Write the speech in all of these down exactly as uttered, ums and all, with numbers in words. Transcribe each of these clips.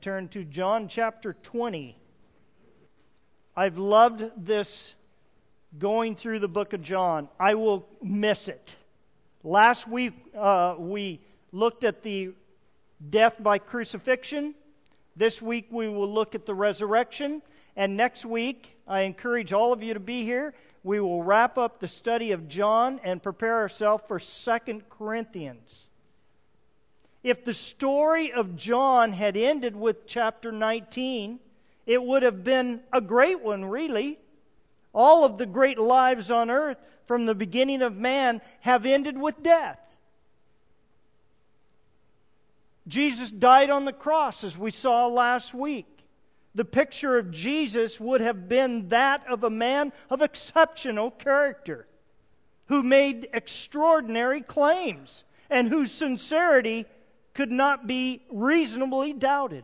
turn to John chapter twenty. I've loved this going through the book of John. I will miss it. Last week uh, we looked at the death by crucifixion. This week we will look at the resurrection. And next week, I encourage all of you to be here. We will wrap up the study of John and prepare ourselves for Second Corinthians. If the story of John had ended with chapter nineteen, it would have been a great one, really. All of the great lives on earth from the beginning of man have ended with death. Jesus died on the cross, as we saw last week. The picture of Jesus would have been that of a man of exceptional character who made extraordinary claims and whose sincerity could not be reasonably doubted.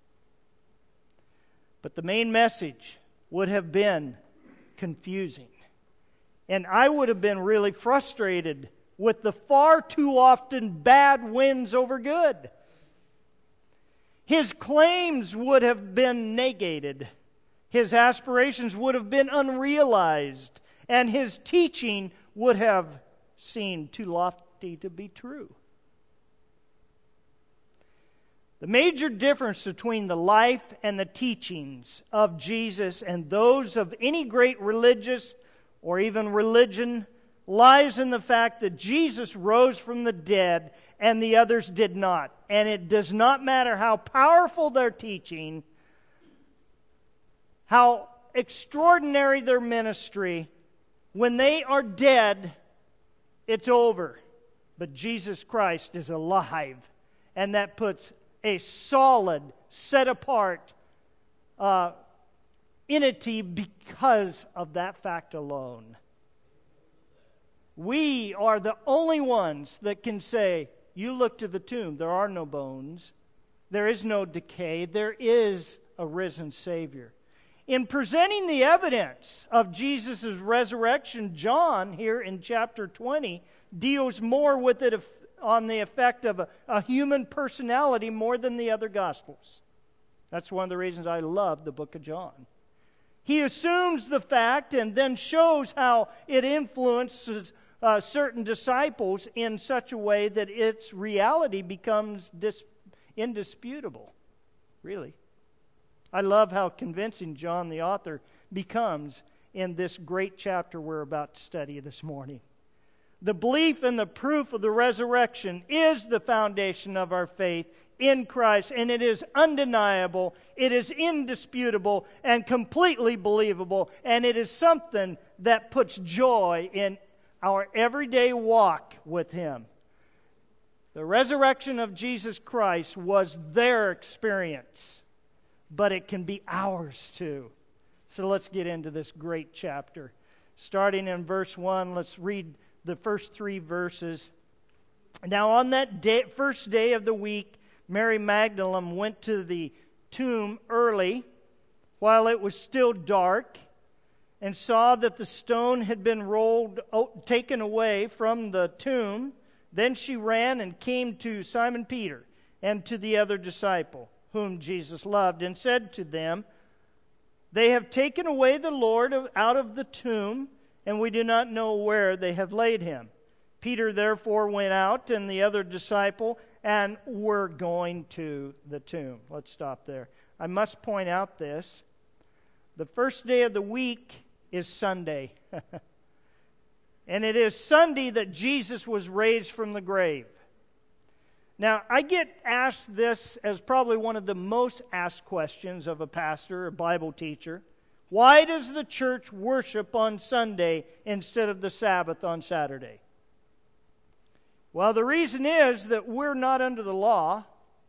But the main message would have been confusing. And I would have been really frustrated with the far too often bad wins over good. His claims would have been negated. His aspirations would have been unrealized. And his teaching would have seemed too lofty to be true. The major difference between the life and the teachings of Jesus and those of any great religious or even religion lies in the fact that Jesus rose from the dead and the others did not. And it does not matter how powerful their teaching, how extraordinary their ministry, when they are dead, it's over. But Jesus Christ is alive, and that puts a solid, set-apart uh, entity because of that fact alone. We are the only ones that can say, you look to the tomb, there are no bones, there is no decay, there is a risen Savior. In presenting the evidence of Jesus' resurrection, John, here in chapter twenty, deals more with it on the effect of a, a human personality more than the other Gospels. That's one of the reasons I love the book of John. He assumes the fact and then shows how it influences uh, certain disciples in such a way that its reality becomes dis- indisputable. Really. I love how convincing John the author becomes in this great chapter we're about to study this morning. The belief and the proof of the resurrection is the foundation of our faith in Christ, and it is undeniable, it is indisputable, and completely believable, and it is something that puts joy in our everyday walk with Him. The resurrection of Jesus Christ was their experience, but it can be ours too. So let's get into this great chapter. Starting in verse one, let's read the first three verses. Now on that day, first day of the week, Mary Magdalene went to the tomb early while it was still dark and saw that the stone had been rolled, taken away from the tomb. Then she ran and came to Simon Peter and to the other disciple, whom Jesus loved, and said to them, "They have taken away the Lord out of the tomb, and we do not know where they have laid him." Peter therefore went out, and the other disciple, and were going to the tomb. Let's stop there. I must point out this. The first day of the week is Sunday. And it is Sunday that Jesus was raised from the grave. Now, I get asked this as probably one of the most asked questions of a pastor or Bible teacher. Why does the church worship on Sunday instead of the Sabbath on Saturday? Well, the reason is that we're not under the law.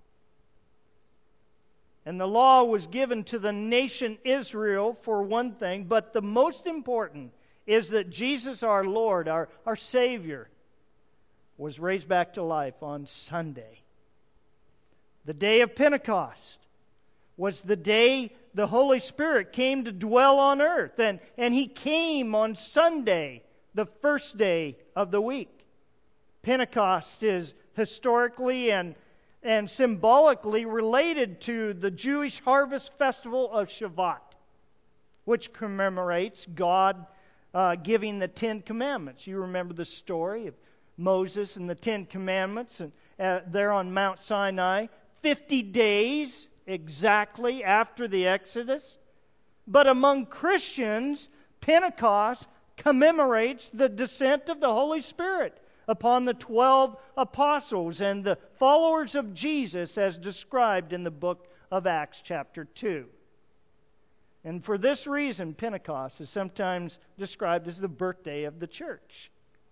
And the law was given to the nation Israel for one thing. But the most important is that Jesus, our Lord, our, our Savior, was raised back to life on Sunday. The day of Pentecost was the day the Holy Spirit came to dwell on earth. And, and He came on Sunday, the first day of the week. Pentecost is historically and and symbolically related to the Jewish harvest festival of Shavuot, which commemorates God uh, giving the Ten Commandments. You remember the story of Moses and the Ten Commandments, and uh, there on Mount Sinai, fifty days exactly after the Exodus. But among Christians, Pentecost commemorates the descent of the Holy Spirit upon the twelve apostles and the followers of Jesus as described in the book of Acts chapter two. And for this reason, Pentecost is sometimes described as the birthday of the church.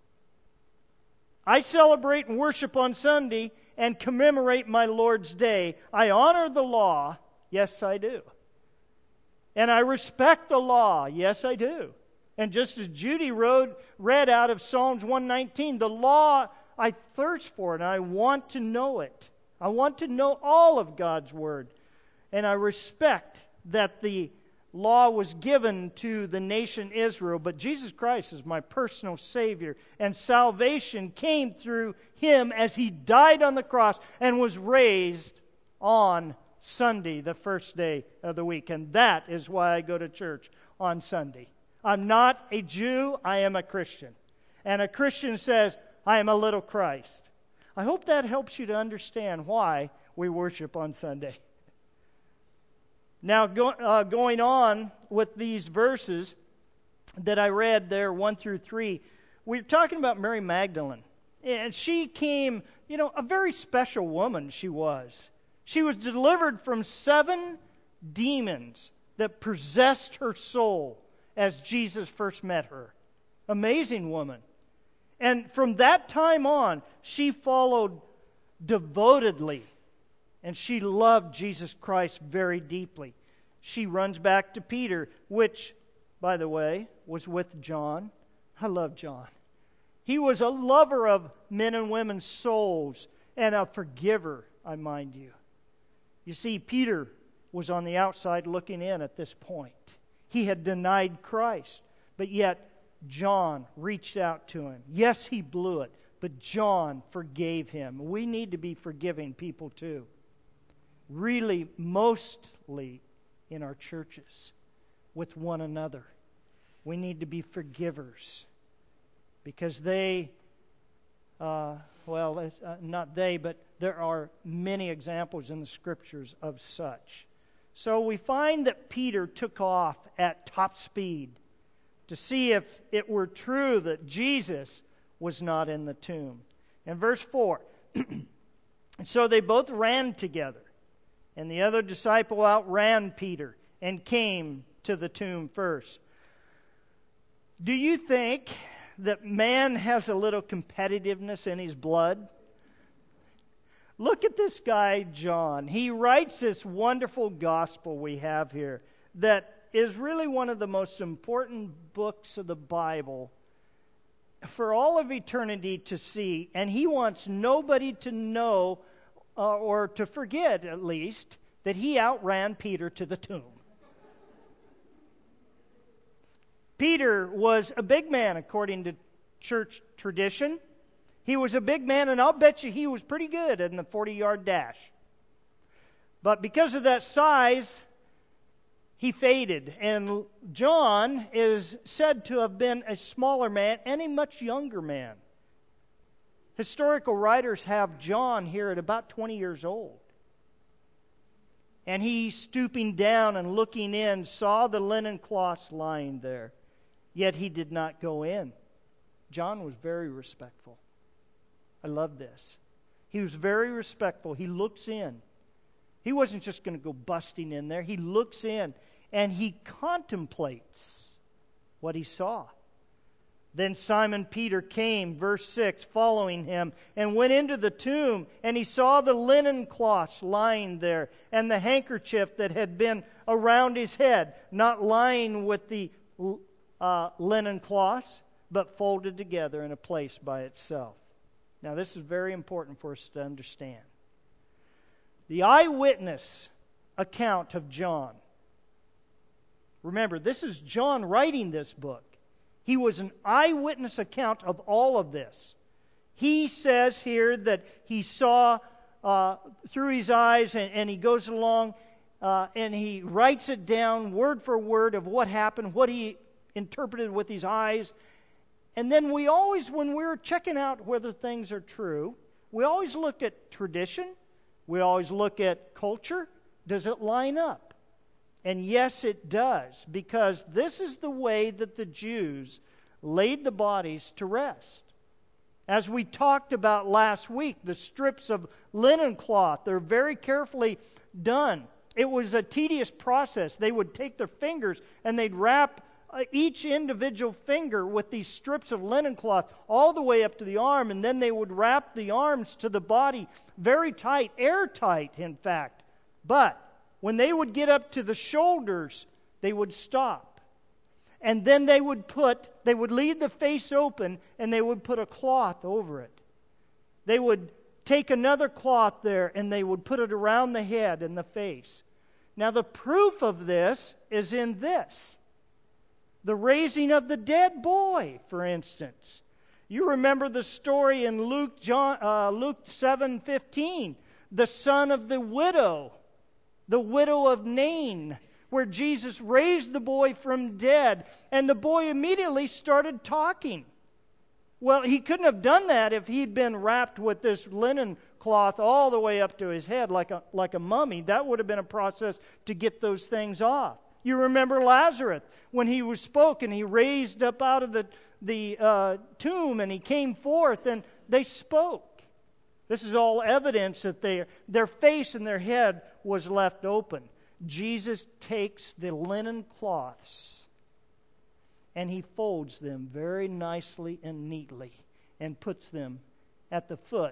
I celebrate and worship on Sunday and commemorate my Lord's Day. I honor the law. Yes, I do. And I respect the law. Yes, I do. And just as Judy wrote, read out of Psalms one nineteen, the law, I thirst for it, and I want to know it. I want to know all of God's Word. And I respect that the law was given to the nation Israel, but Jesus Christ is my personal Savior, and salvation came through Him as He died on the cross and was raised on Sunday, the first day of the week. And that is why I go to church on Sunday. I'm not a Jew, I am a Christian. And a Christian says, I am a little Christ. I hope that helps you to understand why we worship on Sunday. Now, go, uh, going on with these verses that I read there, one through three, we're talking about Mary Magdalene. And she came, you know, a very special woman she was. She was delivered from seven demons that possessed her soul as Jesus first met her. Amazing woman. And from that time on, she followed devotedly, and she loved Jesus Christ very deeply. She runs back to Peter, which, by the way, was with John. I love John. He was a lover of men and women's souls and a forgiver, I mind you. You see, Peter was on the outside looking in at this point. He had denied Christ, but yet John reached out to him. Yes, he blew it, but John forgave him. We need to be forgiving people too. Really, mostly in our churches, with one another. We need to be forgivers because they, uh, well, uh, not they, but there are many examples in the Scriptures of such. So we find that Peter took off at top speed to see if it were true that Jesus was not in the tomb. In verse four, so they both ran together, and the other disciple outran Peter and came to the tomb first. Do you think that man has a little competitiveness in his blood? Look at this guy, John. He writes this wonderful gospel we have here that is really one of the most important books of the Bible for all of eternity to see, and he wants nobody to know uh, or to forget, at least, that he outran Peter to the tomb. Peter was a big man according to church tradition. He was a big man, and I'll bet you he was pretty good in the forty-yard dash. But because of that size, he faded. And John is said to have been a smaller man and a much younger man. Historical writers have John here at about twenty years old. And he, stooping down and looking in, saw the linen cloths lying there. Yet he did not go in. John was very respectful. I love this. He was very respectful. He looks in. He wasn't just going to go busting in there. He looks in and he contemplates what he saw. Then Simon Peter came, verse six, following him, and went into the tomb, and he saw the linen cloths lying there, and the handkerchief that had been around his head, not lying with the uh, linen cloths, but folded together in a place by itself. Now, this is very important for us to understand. The eyewitness account of John. Remember, this is John writing this book. He was an eyewitness account of all of this. He says here that he saw uh, through his eyes, and, and he goes along uh, and he writes it down word for word of what happened, what he interpreted with his eyes. And then we always, when we're checking out whether things are true, we always look at tradition. We always look at culture. Does it line up? And yes, it does, because this is the way that the Jews laid the bodies to rest. As we talked about last week, the strips of linen cloth, they're very carefully done. It was a tedious process. They would take their fingers and they'd wrap each individual finger with these strips of linen cloth all the way up to the arm, and then they would wrap the arms to the body very tight, airtight, in fact. But when they would get up to the shoulders, they would stop. And then they would put, they would leave the face open, and they would put a cloth over it. They would take another cloth there, and they would put it around the head and the face. Now, the proof of this is in this. The raising of the dead boy, for instance. You remember the story in Luke, John, uh, Luke seven fifteen, the son of the widow, the widow of Nain, where Jesus raised the boy from dead, and the boy immediately started talking. Well, he couldn't have done that if he'd been wrapped with this linen cloth all the way up to his head like a, like a mummy. That would have been a process to get those things off. You remember Lazarus, when he was spoken, he raised up out of the, the uh, tomb and he came forth and they spoke. This is all evidence that they, their face and their head was left open. Jesus takes the linen cloths and he folds them very nicely and neatly and puts them at the foot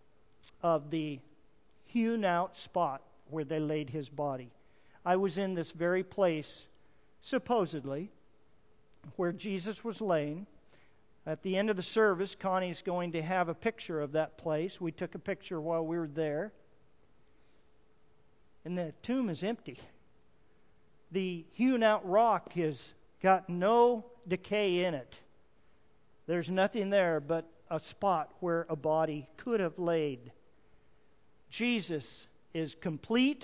of the hewn out spot where they laid his body. I was in this very place, supposedly, where Jesus was laying. At the end of the service, Connie's going to have a picture of that place. We took a picture while we were there. And the tomb is empty. The hewn out rock has got no decay in it. There's nothing there but a spot where a body could have laid. Jesus is complete.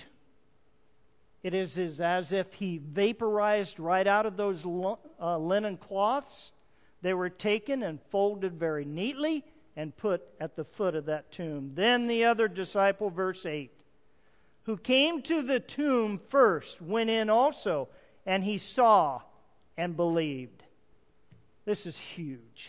It is as if he vaporized right out of those uh, linen cloths. They were taken and folded very neatly and put at the foot of that tomb. Then the other disciple, verse eight, who came to the tomb first, went in also, and he saw and believed. This is huge.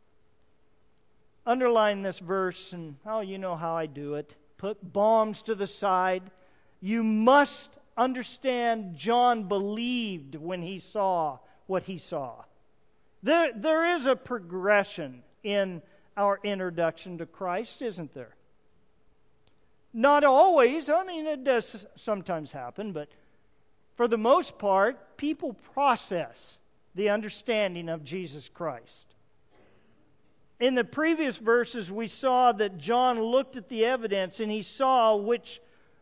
Underline this verse, and oh, you know how I do it. Put bombs to the side. You must understand John believed when he saw what he saw. There, there is a progression in our introduction to Christ, isn't there? Not always. I mean, it does sometimes happen, but for the most part, people process the understanding of Jesus Christ. In the previous verses, we saw that John looked at the evidence and he saw which,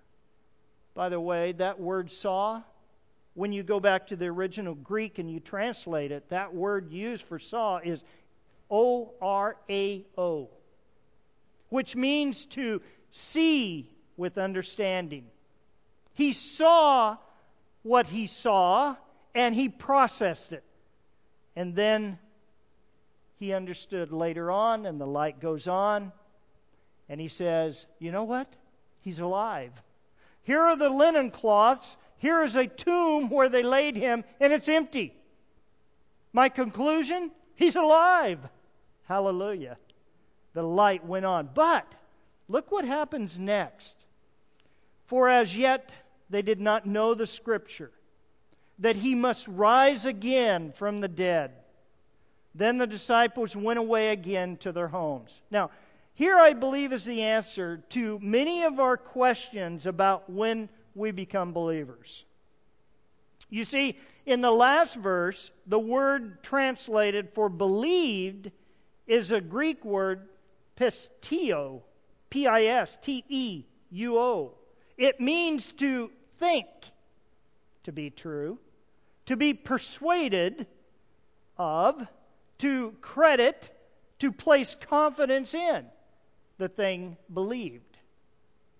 by the way, that word saw, when you go back to the original Greek and you translate it, that word used for saw is O R A O, which means to see with understanding. He saw what he saw and he processed it. And then he understood later on, and the light goes on, and he says, you know what? He's alive. Here are the linen cloths. Here is a tomb where they laid him, and it's empty. My conclusion? He's alive. Hallelujah. The light went on. But look what happens next. For as yet they did not know the Scripture, that he must rise again from the dead. Then the disciples went away again to their homes. Now, here I believe is the answer to many of our questions about when we become believers. You see, in the last verse, the word translated for believed is a Greek word, pisteuo, P I S T E U O. It means to think to be true, to be persuaded of, to credit, to place confidence in the thing believed.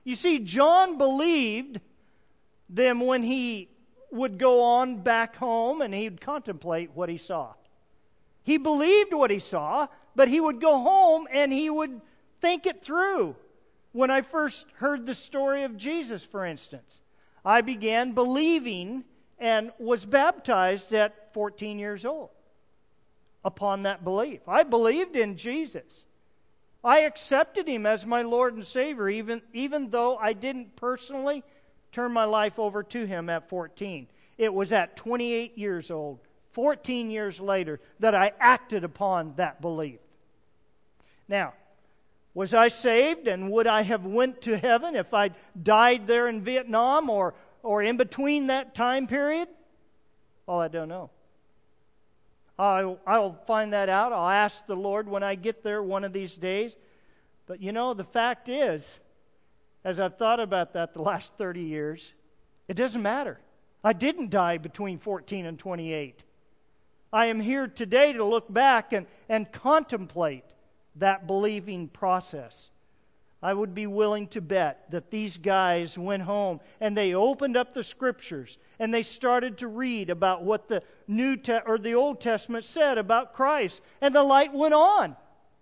You see, John believed them when he would go on back home and he'd contemplate what he saw. He believed what he saw, but he would go home and he would think it through. When I first heard the story of Jesus, for instance, I began believing and was baptized at fourteen years old upon that belief. I believed in Jesus. I accepted Him as my Lord and Savior, even, even though I didn't personally turn my life over to Him at fourteen. It was at twenty-eight years old, fourteen years later, that I acted upon that belief. Now, was I saved, and would I have went to heaven if I'd died there in Vietnam or, or in between that time period? Well, I don't know. I'll, I'll find that out. I'll ask the Lord when I get there one of these days. But you know, the fact is, as I've thought about that the last thirty years, it doesn't matter. I didn't die between fourteen and twenty-eight. I am here today to look back and, and contemplate that believing process. I would be willing to bet that these guys went home and they opened up the Scriptures and they started to read about what the New Te- or the Old Testament said about Christ, and the light went on.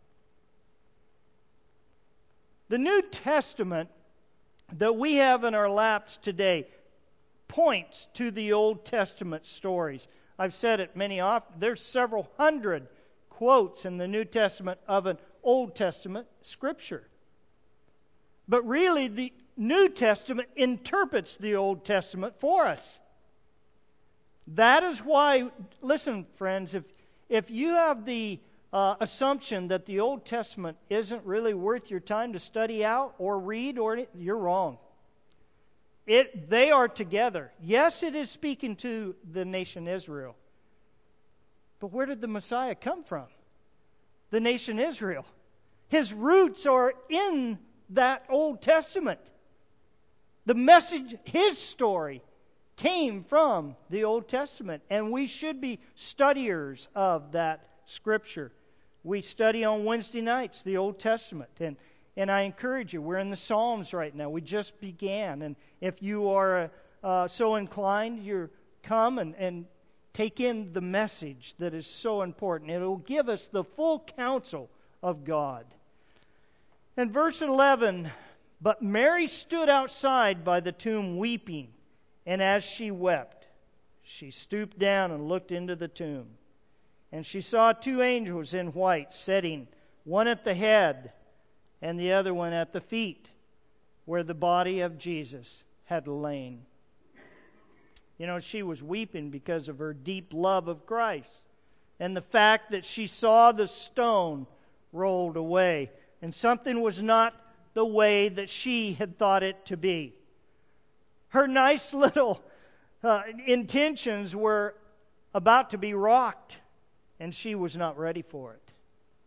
The New Testament that we have in our laps today points to the Old Testament stories. I've said it many often. There's several hundred quotes in the New Testament of an Old Testament Scripture. But really, the New Testament interprets the Old Testament for us. That is why, listen, friends, if, if you have the uh, assumption that the Old Testament isn't really worth your time to study out or read, or you're wrong. It, they are together. Yes, it is speaking to the nation Israel. But where did the Messiah come from? The nation Israel. His roots are in that Old Testament. The message, His story, came from the Old Testament, and we should be studiers of that Scripture. We study on Wednesday nights the Old Testament, and, and I encourage you, we're in the Psalms right now. We just began, and if you are uh, so inclined, you come and, and take in the message that is so important. It will give us the full counsel of God. In verse eleven, but Mary stood outside by the tomb weeping, and as she wept, she stooped down and looked into the tomb. And she saw two angels in white sitting, one at the head and the other one at the feet, where the body of Jesus had lain. You know, she was weeping because of her deep love of Christ and the fact that she saw the stone rolled away, and something was not the way that she had thought it to be. Her nice little uh, intentions were about to be rocked, and she was not ready for it.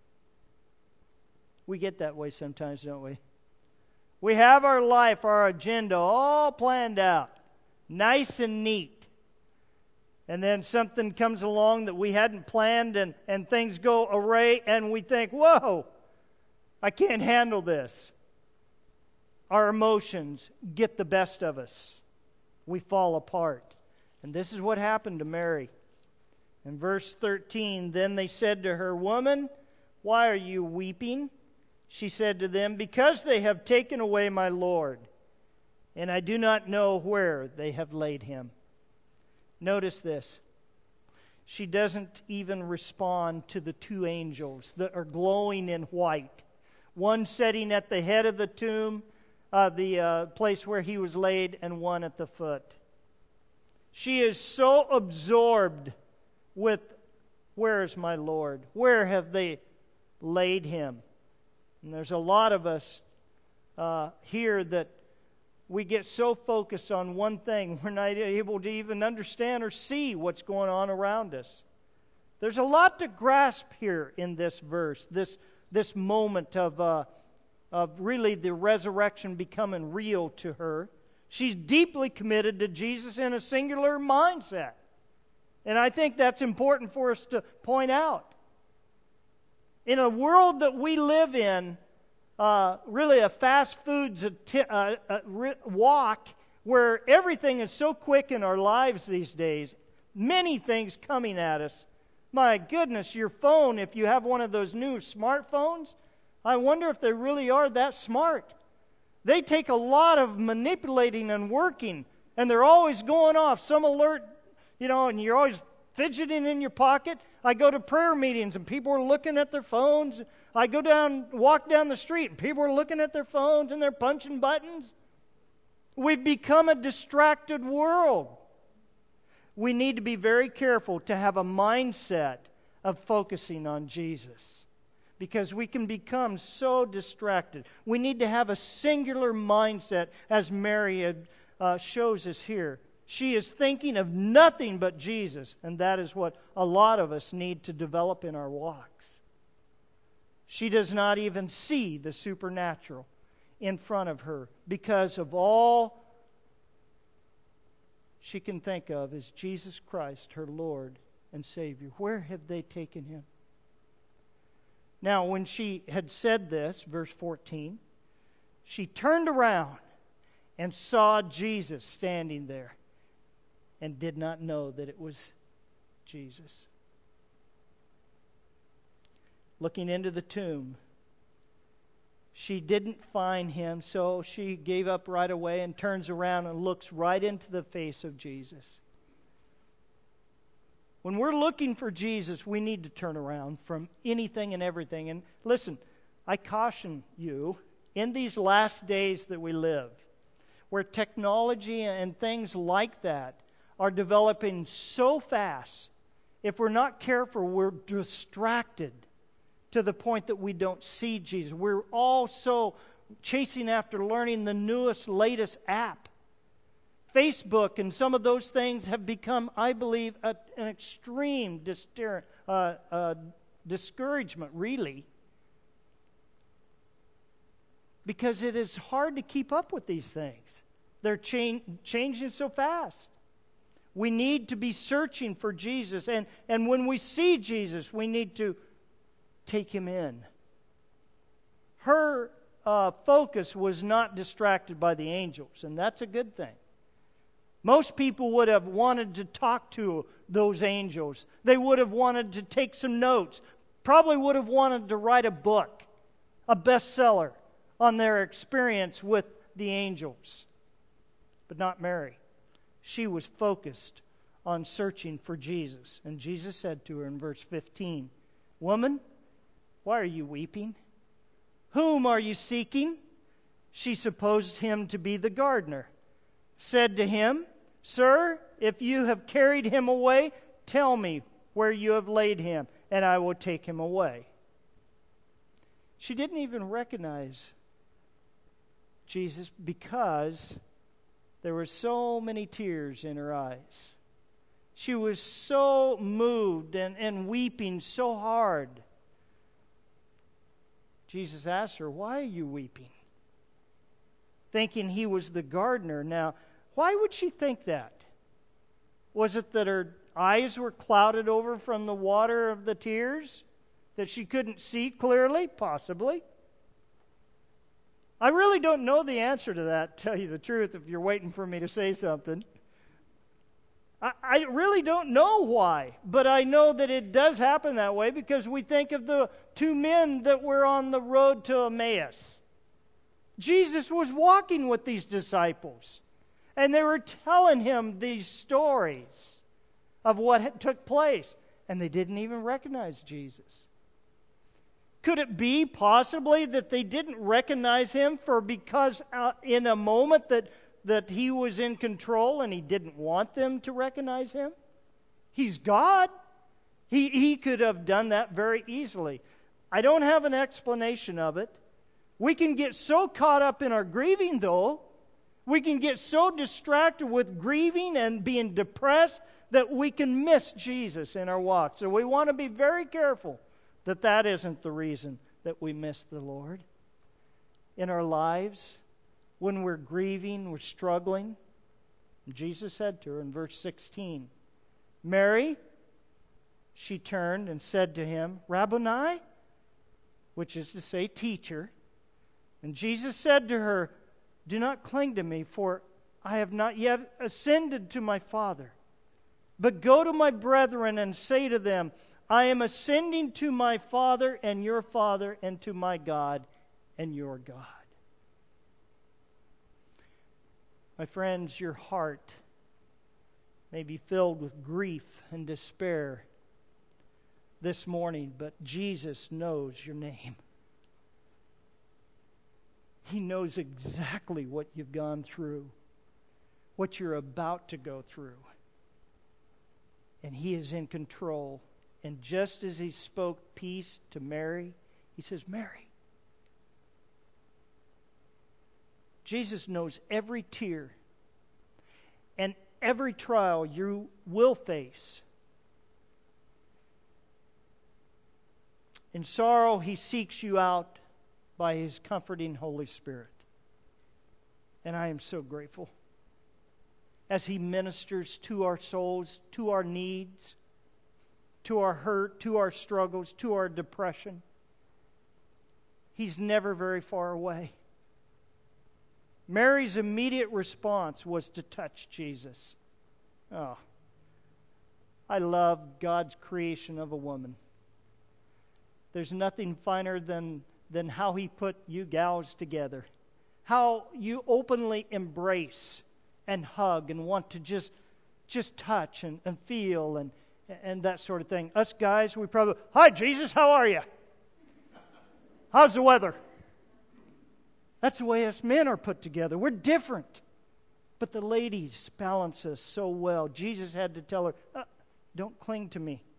We get that way sometimes, don't we? We have our life, our agenda all planned out, nice and neat. And then something comes along that we hadn't planned, and, and things go awry, and we think, whoa, I can't handle this. Our emotions get the best of us. We fall apart. And this is what happened to Mary. In verse thirteen, then they said to her, "Woman, why are you weeping?" She said to them, "Because they have taken away my Lord, and I do not know where they have laid him." Notice this. She doesn't even respond to the two angels that are glowing in white. One sitting at the head of the tomb, uh, the uh, place where he was laid, and one at the foot. She is so absorbed with, where is my Lord? Where have they laid him? And there's a lot of us uh, here that we get so focused on one thing, we're not able to even understand or see what's going on around us. There's a lot to grasp here in this verse, this, this moment of, uh, of really the resurrection becoming real to her. She's deeply committed to Jesus in a singular mindset. And I think that's important for us to point out. In a world that we live in, uh, really a fast foods atti- uh, uh, re- walk where everything is so quick in our lives these days. Many things coming at us. My goodness, your phone, if you have one of those new smartphones, I wonder if they really are that smart. They take a lot of manipulating and working, and they're always going off. Some alert, you know, and you're always fidgeting in your pocket. I go to prayer meetings, and people are looking at their phones. I go down, walk down the street, and people are looking at their phones, and they're punching buttons. We've become a distracted world. We need to be very careful to have a mindset of focusing on Jesus, because we can become so distracted. We need to have a singular mindset, as Mary uh, shows us here. She is thinking of nothing but Jesus, and that is what a lot of us need to develop in our walks. She does not even see the supernatural in front of her, because of all she can think of is Jesus Christ, her Lord and Savior. Where have they taken him? Now, when she had said this, verse fourteen, she turned around and saw Jesus standing there and did not know that it was Jesus. Looking into the tomb, she didn't find him, so she gave up right away and turns around and looks right into the face of Jesus. When we're looking for Jesus, we need to turn around from anything and everything. And listen, I caution you, in these last days that we live, where technology and things like that are developing so fast, if we're not careful, we're distracted to the point that we don't see Jesus. We're all so chasing after learning the newest, latest app. Facebook and some of those things have become, I believe, a, an extreme distir- uh, uh, discouragement, really, because it is hard to keep up with these things. They're cha- changing so fast. We need to be searching for Jesus, and, and when we see Jesus, we need to take him in. Her uh, focus was not distracted by the angels, and that's a good thing. Most people would have wanted to talk to those angels. They would have wanted to take some notes. Probably would have wanted to write a book, a bestseller, on their experience with the angels. But not Mary. She was focused on searching for Jesus. And Jesus said to her in verse fifteen, "Woman, why are you weeping? Whom are you seeking?" She supposed him to be the gardener. Said to him, "Sir, if you have carried him away, tell me where you have laid him, and I will take him away." She didn't even recognize Jesus because there were so many tears in her eyes. She was so moved and, and weeping so hard. Jesus asked her, "Why are you weeping?" Thinking he was the gardener. Now, why would she think that? Was it that her eyes were clouded over from the water of the tears? That she couldn't see clearly? Possibly. I really don't know the answer to that, to tell you the truth, if you're waiting for me to say something. I, I really don't know why, but I know that it does happen that way because we think of the two men that were on the road to Emmaus. Jesus was walking with these disciples, and they were telling him these stories of what had took place, and they didn't even recognize Jesus. Could it be possibly that they didn't recognize him for because uh, in a moment that, that he was in control and he didn't want them to recognize him? He's God. He, he could have done that very easily. I don't have an explanation of it. We can get so caught up in our grieving, though. We can get so distracted with grieving and being depressed that we can miss Jesus in our walk. So we want to be very careful that that isn't the reason that we miss the Lord in our lives. When we're grieving, we're struggling. Jesus said to her in verse sixteen, "Mary," she turned and said to him, "Rabboni," which is to say, teacher. And Jesus said to her, "Do not cling to me, for I have not yet ascended to my Father. But go to my brethren and say to them, I am ascending to my Father and your Father, and to my God and your God." My friends, your heart may be filled with grief and despair this morning, but Jesus knows your name. He knows exactly what you've gone through, what you're about to go through. And He is in control. And just as He spoke peace to Mary, He says, "Mary." Jesus knows every tear and every trial you will face. In sorrow, He seeks you out by His comforting Holy Spirit. And I am so grateful as He ministers to our souls, to our needs, to our hurt, to our struggles, to our depression. He's never very far away. Mary's immediate response was to touch Jesus. Oh, I love God's creation of a woman. There's nothing finer than, than how He put you gals together. How you openly embrace and hug and want to just, just touch and, and feel and, and that sort of thing. Us guys, we probably, "Hi, Jesus, how are you? How's the weather?" That's the way us men are put together. We're different. But the ladies balance us so well. Jesus had to tell her, uh, "Don't cling to me."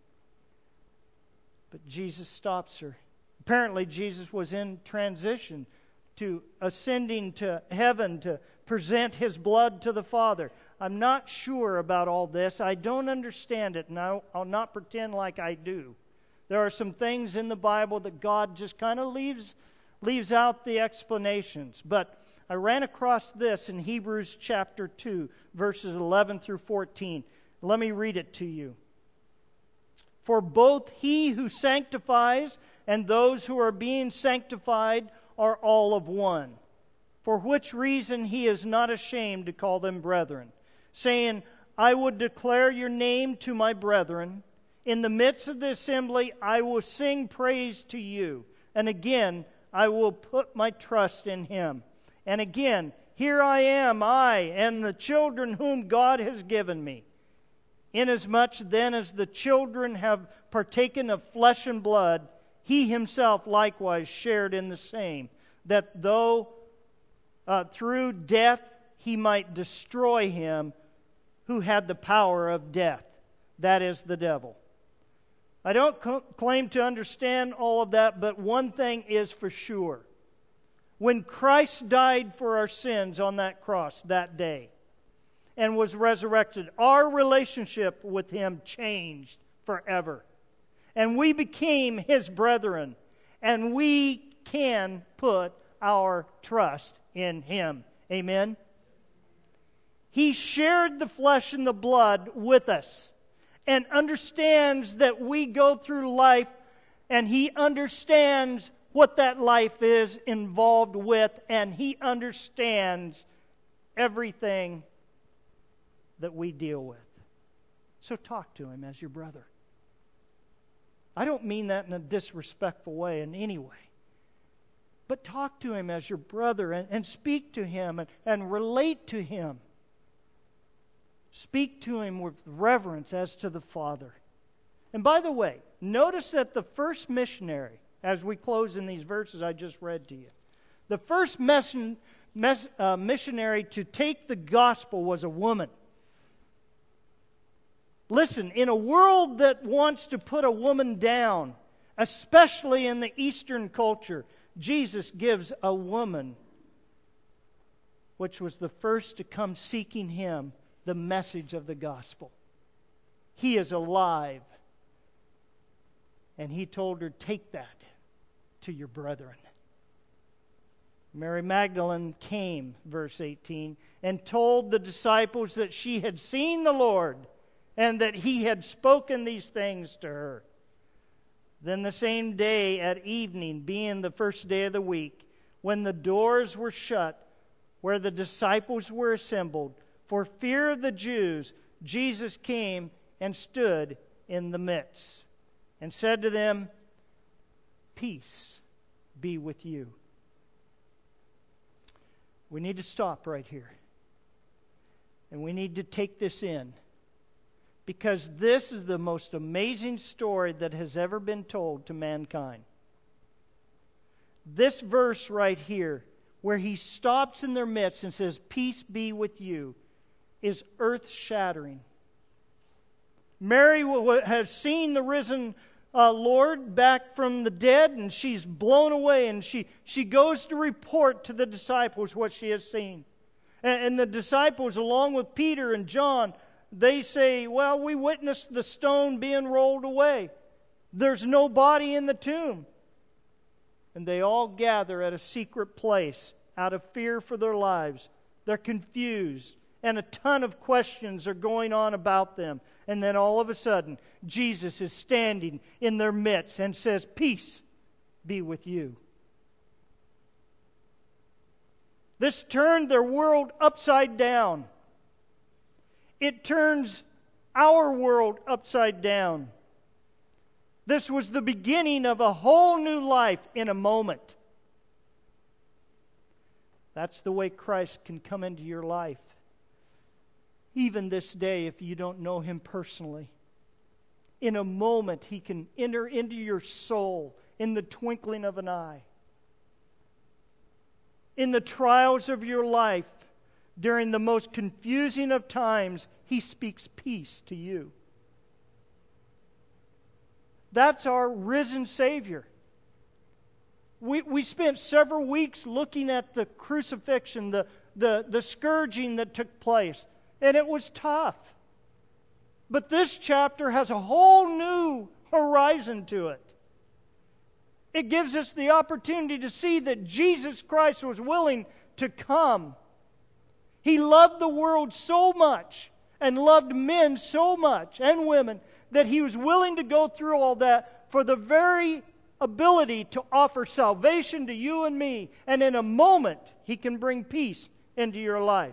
But Jesus stops her. Apparently, Jesus was in transition to ascending to heaven to present His blood to the Father. I'm not sure about all this. I don't understand it, and I'll, I'll not pretend like I do. There are some things in the Bible that God just kind of leaves leaves out the explanations. But I ran across this in Hebrews chapter two, verses eleven through fourteen. Let me read it to you. "For both He who sanctifies and those who are being sanctified are all of one. For which reason He is not ashamed to call them brethren, saying, I would declare your name to my brethren. In the midst of the assembly I will sing praise to you. And again, I will put my trust in Him. And again, here I am, I and the children whom God has given me. Inasmuch then as the children have partaken of flesh and blood, He Himself likewise shared in the same, that though uh, through death He might destroy him who had the power of death, that is, the devil." I don't co- claim to understand all of that, but one thing is for sure. When Christ died for our sins on that cross that day and was resurrected, our relationship with Him changed forever. And we became His brethren, and we can put our trust in Him. Amen? He shared the flesh and the blood with us, and understands that we go through life, and He understands what that life is involved with, and He understands everything that we deal with. So talk to Him as your brother. I don't mean that in a disrespectful way in any way. But talk to Him as your brother and, and speak to Him and, and relate to Him. Speak to Him with reverence as to the Father. And by the way, notice that the first missionary, as we close in these verses I just read to you, the first mes- mes- uh, missionary to take the gospel was a woman. Listen, in a world that wants to put a woman down, especially in the Eastern culture, Jesus gives a woman, which was the first to come seeking Him, the message of the gospel. He is alive. And He told her, take that to your brethren. Mary Magdalene came, verse eighteen, and told the disciples that she had seen the Lord and that He had spoken these things to her. Then the same day at evening, being the first day of the week, when the doors were shut where the disciples were assembled, for fear of the Jews, Jesus came and stood in the midst and said to them, "Peace be with you." We need to stop right here. And we need to take this in. Because this is the most amazing story that has ever been told to mankind. This verse right here, where he stops in their midst and says, "Peace be with you," is earth-shattering. Mary has seen the risen uh, Lord back from the dead, and she's blown away, and she, she goes to report to the disciples what she has seen. And, and the disciples, along with Peter and John, they say, "Well, we witnessed the stone being rolled away. There's no body in the tomb." And they all gather at a secret place out of fear for their lives. They're confused, and a ton of questions are going on about them. And then all of a sudden, Jesus is standing in their midst and says, "Peace be with you." This turned their world upside down. It turns our world upside down. This was the beginning of a whole new life in a moment. That's the way Christ can come into your life. Even this day, if you don't know Him personally. In a moment, He can enter into your soul in the twinkling of an eye. In the trials of your life, during the most confusing of times, He speaks peace to you. That's our risen Savior. We, we spent several weeks looking at the crucifixion, the, the, the scourging that took place, and it was tough. But this chapter has a whole new horizon to it. It gives us the opportunity to see that Jesus Christ was willing to come. He loved the world so much and loved men so much and women that He was willing to go through all that for the very ability to offer salvation to you and me. And in a moment, He can bring peace into your life.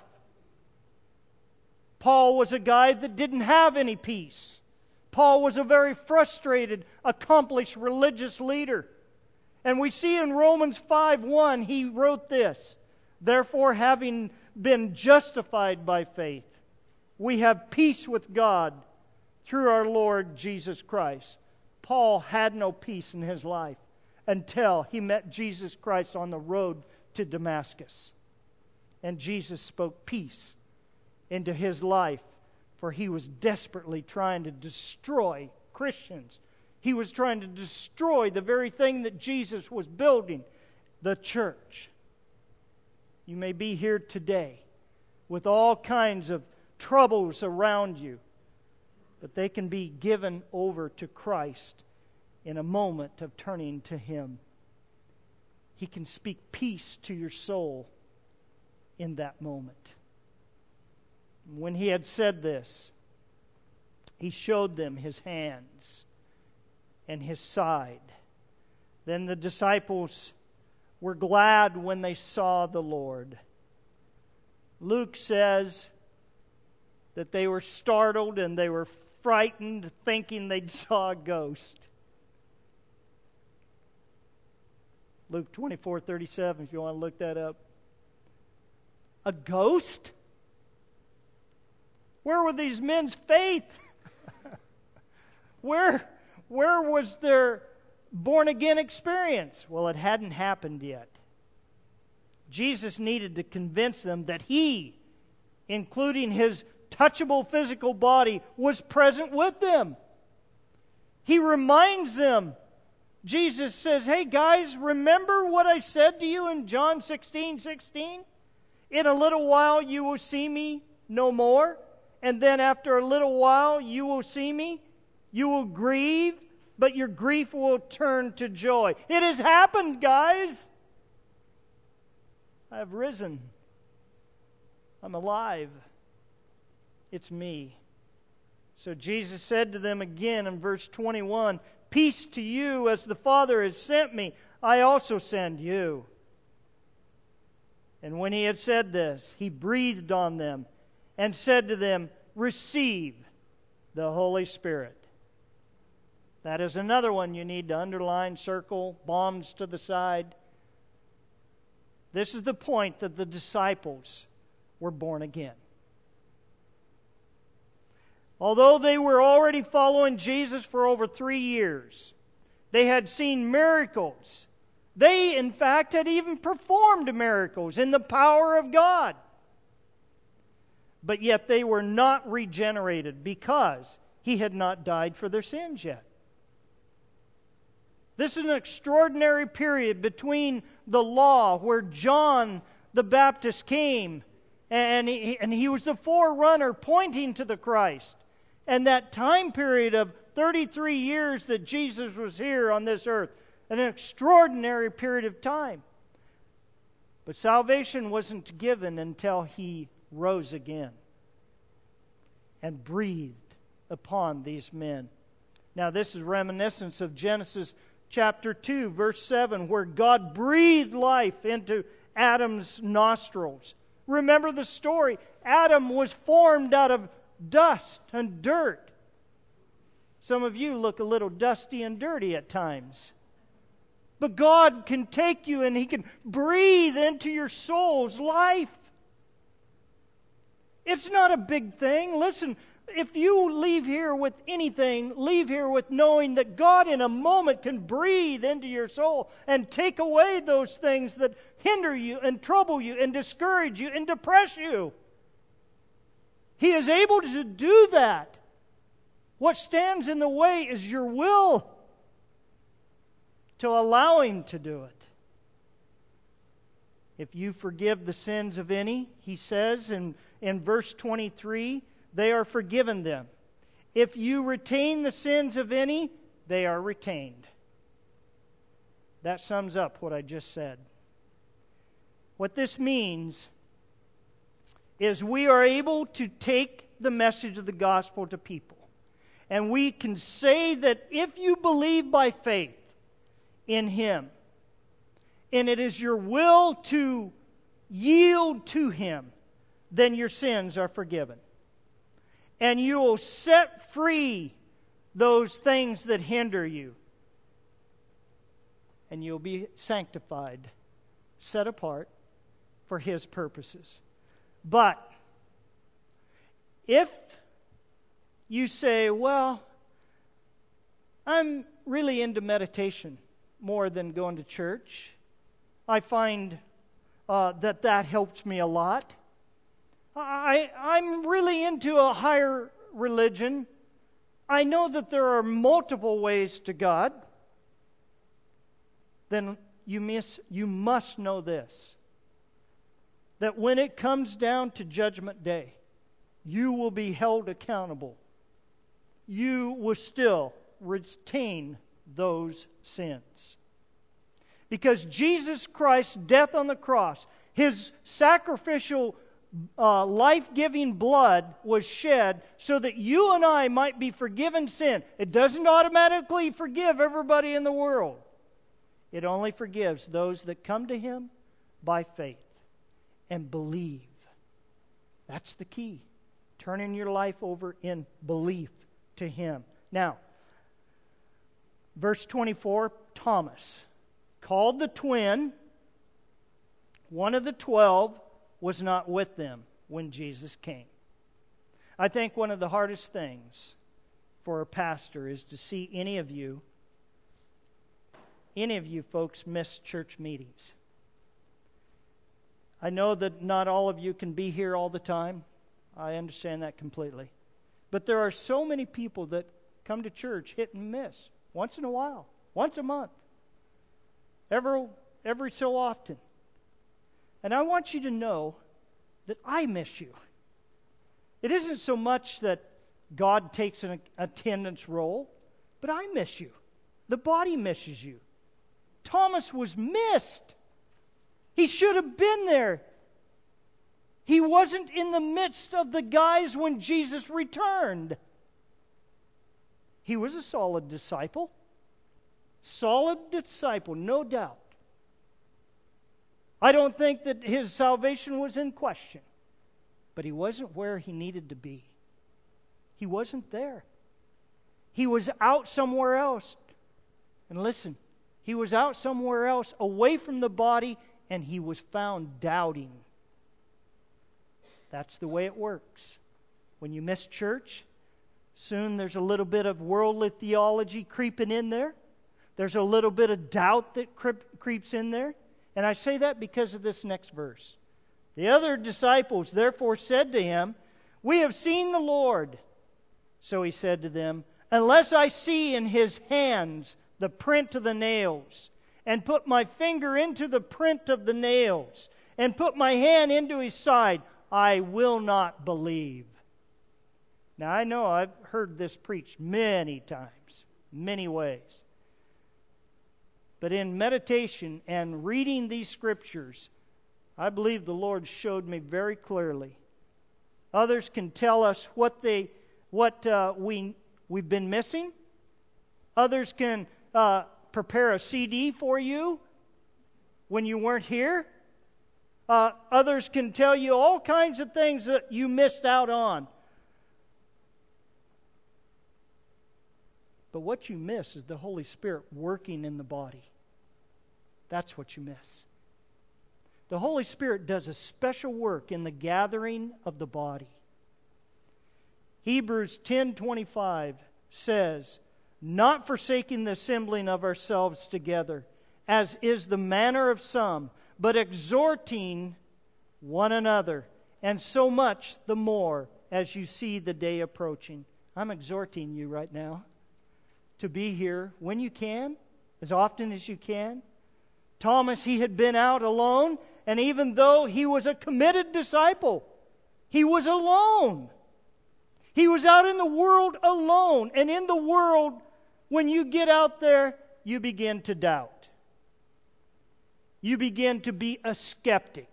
Paul was a guy that didn't have any peace. Paul was a very frustrated, accomplished religious leader. And we see in Romans five one, he wrote this, "Therefore, having been justified by faith, we have peace with God through our Lord Jesus Christ." Paul had no peace in his life until he met Jesus Christ on the road to Damascus. And Jesus spoke peace into his life, for he was desperately trying to destroy Christians. He was trying to destroy the very thing that Jesus was building, the church. You may be here today with all kinds of troubles around you, but they can be given over to Christ in a moment of turning to Him. He can speak peace to your soul in that moment. When He had said this, He showed them His hands and His side. Then the disciples were glad when they saw the Lord. Luke says that they were startled and they were frightened, thinking they'd saw a ghost. Luke twenty-four thirty-seven, if you want to look that up. A ghost? Where were these men's faith? where, where was their born-again experience? Well, it hadn't happened yet. Jesus needed to convince them that He, including His touchable physical body, was present with them. He reminds them. Jesus says, "Hey guys, remember what I said to you in John sixteen sixteen? In a little while you will see me no more, and then after a little while you will see me. You will grieve, but your grief will turn to joy." It has happened, guys. I have risen. I'm alive. It's me. So Jesus said to them again in verse twenty-one, "Peace to you, as the Father has sent me, I also send you." And when he had said this, he breathed on them and said to them, "Receive the Holy Spirit." That is another one you need to underline, circle, bombs to the side. This is the point that the disciples were born again. Although they were already following Jesus for over three years, they had seen miracles. They, in fact, had even performed miracles in the power of God. But yet they were not regenerated because He had not died for their sins yet. This is an extraordinary period between the law, where John the Baptist came, and he, and he was the forerunner pointing to the Christ, and that time period of thirty-three years that Jesus was here on this earth, an extraordinary period of time. But salvation wasn't given until He rose again and breathed upon these men. Now, this is reminiscence of Genesis chapter two, verse seven, where God breathed life into Adam's nostrils. Remember the story. Adam was formed out of dust and dirt. Some of you look a little dusty and dirty at times. But God can take you and He can breathe into your soul's life. It's not a big thing. Listen, if you leave here with anything, leave here with knowing that God in a moment can breathe into your soul and take away those things that hinder you and trouble you and discourage you and depress you. He is able to do that. What stands in the way is your will to allow Him to do it. If you forgive the sins of any, He says in, in verse twenty-three, they are forgiven them. If you retain the sins of any, they are retained. That sums up what I just said. What this means is we are able to take the message of the gospel to people. And we can say that if you believe by faith in Him, and it is your will to yield to Him, then your sins are forgiven. And you will set free those things that hinder you. And you'll be sanctified, set apart for His purposes. But if you say, well, I'm really into meditation more than going to church. I find uh, that that helps me a lot. I, I'm really into a higher religion. I know that there are multiple ways to God. Then you, miss, you must know this, that when it comes down to Judgment Day, you will be held accountable. You will still retain those sins. Because Jesus Christ's death on the cross, His sacrificial uh, life-giving blood was shed so that you and I might be forgiven sin. It doesn't automatically forgive everybody in the world. It only forgives those that come to Him by faith and believe. That's the key. Turning your life over in belief to Him. Now, verse twenty-four, Thomas, called the twin, one of the twelve, was not with them when Jesus came. I think one of the hardest things for a pastor is to see any of you, any of you folks miss church meetings. I know that not all of you can be here all the time. I understand that completely. But there are so many people that come to church hit and miss, once in a while, once a month, every, every so often. And I want you to know that I miss you. It isn't so much that God takes an attendance role, but I miss you. The body misses you. Thomas was missed. He should have been there. He wasn't in the midst of the guys when Jesus returned. He was a solid disciple. Solid disciple, no doubt. I don't think that his salvation was in question. But he wasn't where he needed to be. He wasn't there. He was out somewhere else. And listen, he was out somewhere else, away from the body, and he was found doubting. That's the way it works. When you miss church, soon there's a little bit of worldly theology creeping in there. There's a little bit of doubt that creeps in there. And I say that because of this next verse. The other disciples therefore said to him, "We have seen the Lord." So he said to them, "Unless I see in his hands the print of the nails, and put my finger into the print of the nails, and put my hand into his side, I will not believe." Now I know I've heard this preached many times, many ways. But in meditation and reading these scriptures, I believe the Lord showed me very clearly. Others can tell us what they, what uh, we we've been missing. Others can uh, prepare a C D for you when you weren't here. Uh, others can tell you all kinds of things that you missed out on. But what you miss is the Holy Spirit working in the body. That's what you miss. The Holy Spirit does a special work in the gathering of the body. Hebrews ten twenty-five says, "Not forsaking the assembling of ourselves together, as is the manner of some, but exhorting one another, and so much the more as you see the day approaching." I'm exhorting you right now to be here when you can, as often as you can. Thomas, he had been out alone, and even though he was a committed disciple, he was alone. He was out in the world alone. And in the world, when you get out there, you begin to doubt. You begin to be a skeptic.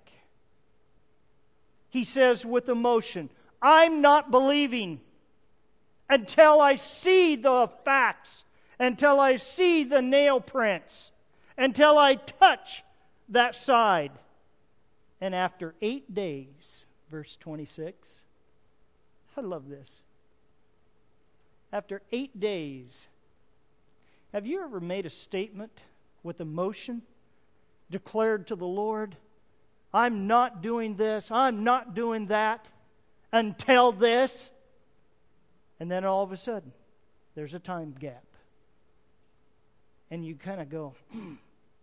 He says with emotion, "I'm not believing until I see the facts, until I see the nail prints, until I touch that side." And after eight days, verse twenty-six, I love this. After eight days, have you ever made a statement with emotion, declared to the Lord, "I'm not doing this, I'm not doing that until this"? And then all of a sudden, there's a time gap. And you kind of go, hmm,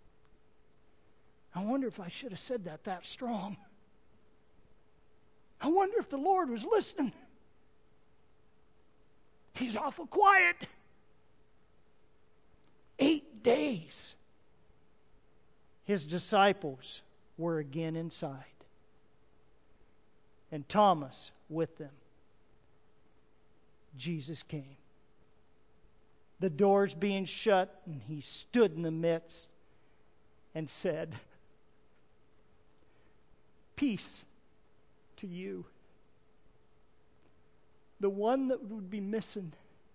I wonder if I should have said that that strong. I wonder if the Lord was listening. He's awful quiet. Eight days. His disciples were again inside. And Thomas with them. Jesus came. The doors being shut, and he stood in the midst and said, "Peace to you." The one that would be missing,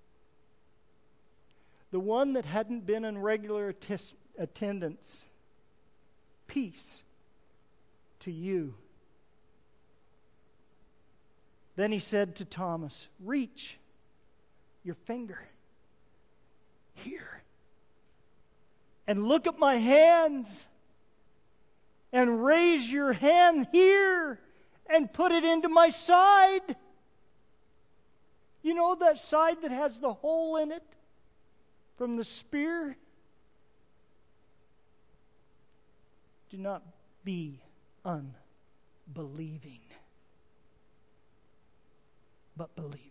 the one that hadn't been in regular atti- attendance, peace to you. Then he said to Thomas, "Reach your finger here and look at my hands, and raise your hand here and put it into my side." You know that side that has the hole in it from the spear? Do not be unbelieving, but believing.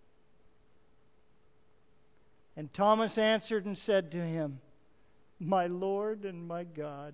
And Thomas answered and said to him, "My Lord and my God."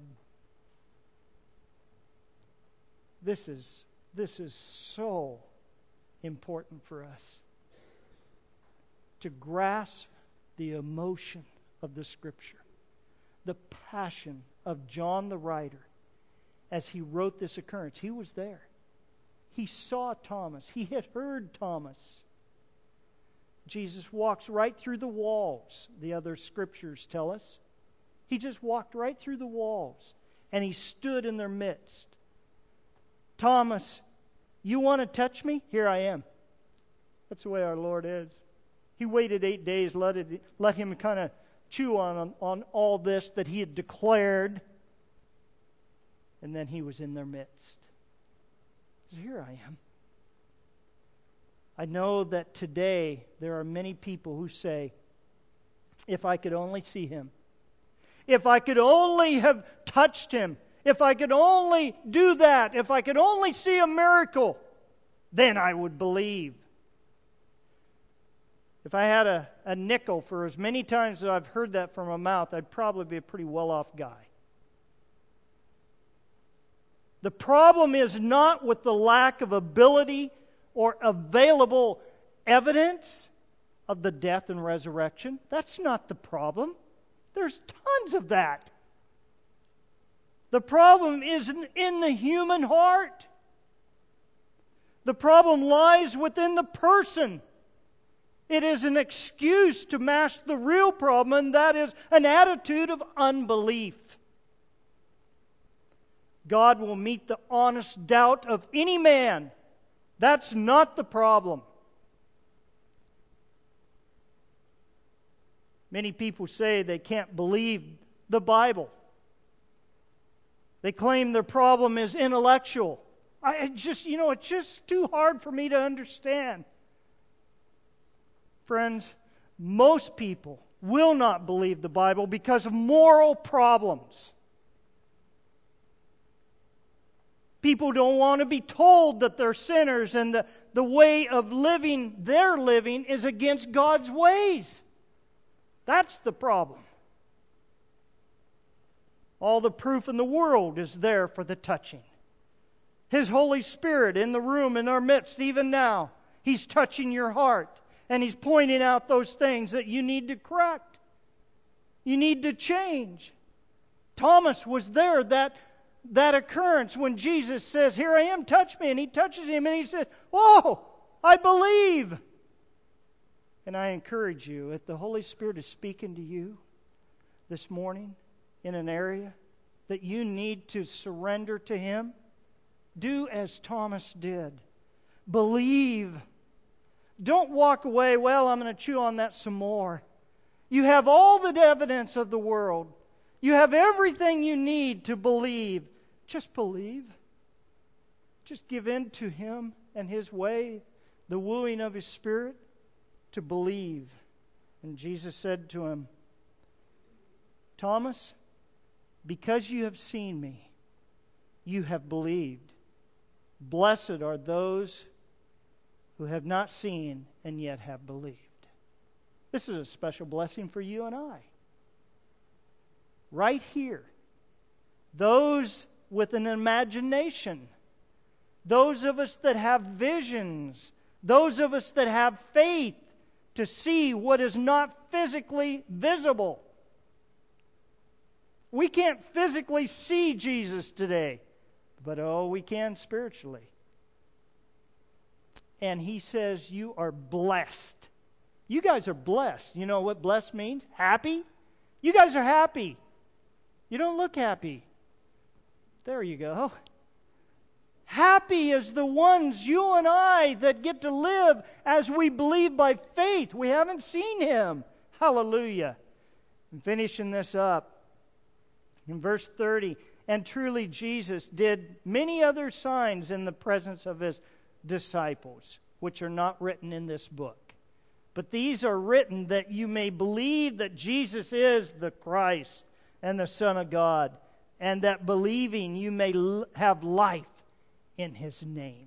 This is, this is so important for us to grasp the emotion of the Scripture, the passion of John the writer as he wrote this occurrence. He was there. He saw Thomas. He had heard Thomas. Jesus walks right through the walls, the other Scriptures tell us. He just walked right through the walls. and he stood in their midst. Thomas, you want to touch me? Here I am. That's the way our Lord is. He waited eight days, let, it, let him kind of chew on, on, on all this that he had declared. And then he was in their midst. So here I am. I know that today there are many people who say, if I could only see him, if I could only have touched him, if I could only do that, if I could only see a miracle, then I would believe. If I had a, a nickel for as many times as I've heard that from a mouth, I'd probably be a pretty well-off guy. The problem is not with the lack of ability or available evidence of the death and resurrection. That's not the problem. There's tons of that. The problem isn't in the human heart. The problem lies within the person. It is an excuse to mask the real problem, and that is an attitude of unbelief. God will meet the honest doubt of any man. That's not the problem. Many people say they can't believe the Bible. They claim their problem is intellectual. I just, you know, it's just too hard for me to understand. Friends, most people will not believe the Bible because of moral problems. People don't want to be told that they're sinners and the, the way of living they're living is against God's ways. That's the problem. All the proof in the world is there for the touching. His Holy Spirit in the room in our midst, even now, He's touching your heart. And He's pointing out those things that you need to correct. You need to change. Thomas was there, that, that occurrence when Jesus says, "Here I am, touch me." And he touches him and he says, "Oh, I believe." And I encourage you, if the Holy Spirit is speaking to you this morning in an area that you need to surrender to Him, do as Thomas did. Believe. Don't walk away, "Well, I'm going to chew on that some more." You have all the evidence of the world. You have everything you need to believe. Just believe. Just give in to Him and His way, the wooing of His Spirit, to believe. And Jesus said to him, "Thomas, because you have seen me, you have believed. Blessed are those who have not seen and yet have believed." This is a special blessing for you and I. Right here. Those with an imagination. Those of us that have visions. Those of us that have faith to see what is not physically visible. We can't physically see Jesus today, but oh, we can spiritually. And He says, you are blessed. You guys are blessed. You know what blessed means? Happy? You guys are happy. You don't look happy. There you go. Happy is the ones, you and I, that get to live as we believe by faith. We haven't seen Him. Hallelujah. And finishing this up, in verse thirty, "And truly Jesus did many other signs in the presence of His disciples, which are not written in this book. But these are written that you may believe that Jesus is the Christ and the Son of God, and that believing you may l- have life in His name."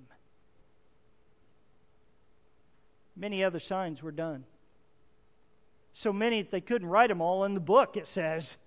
Many other signs were done. So many that they couldn't write them all in the book, it says.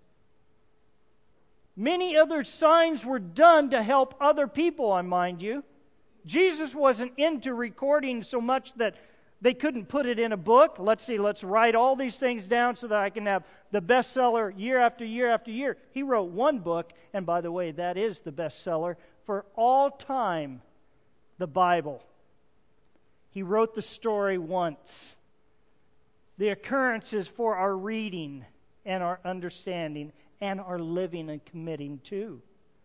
Many other signs were done to help other people, I mind you. Jesus wasn't into recording so much that they couldn't put it in a book. Let's see, let's write all these things down so that I can have the bestseller year after year after year. He wrote one book, and by the way, that is the bestseller for all time, the Bible. He wrote the story once. The occurrence is for our reading and our understanding and our living and committing to.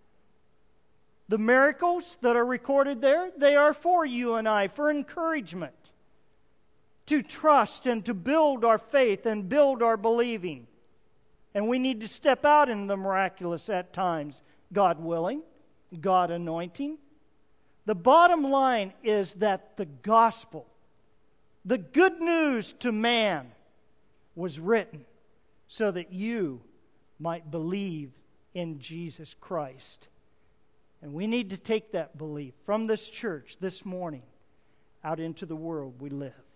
The miracles that are recorded there, they are for you and I, for encouragement, to trust and to build our faith and build our believing. And we need to step out in the miraculous at times, God willing, God anointing. The bottom line is that the gospel, the good news to man, was written so that you might believe in Jesus Christ. And we need to take that belief from this church this morning out into the world we live.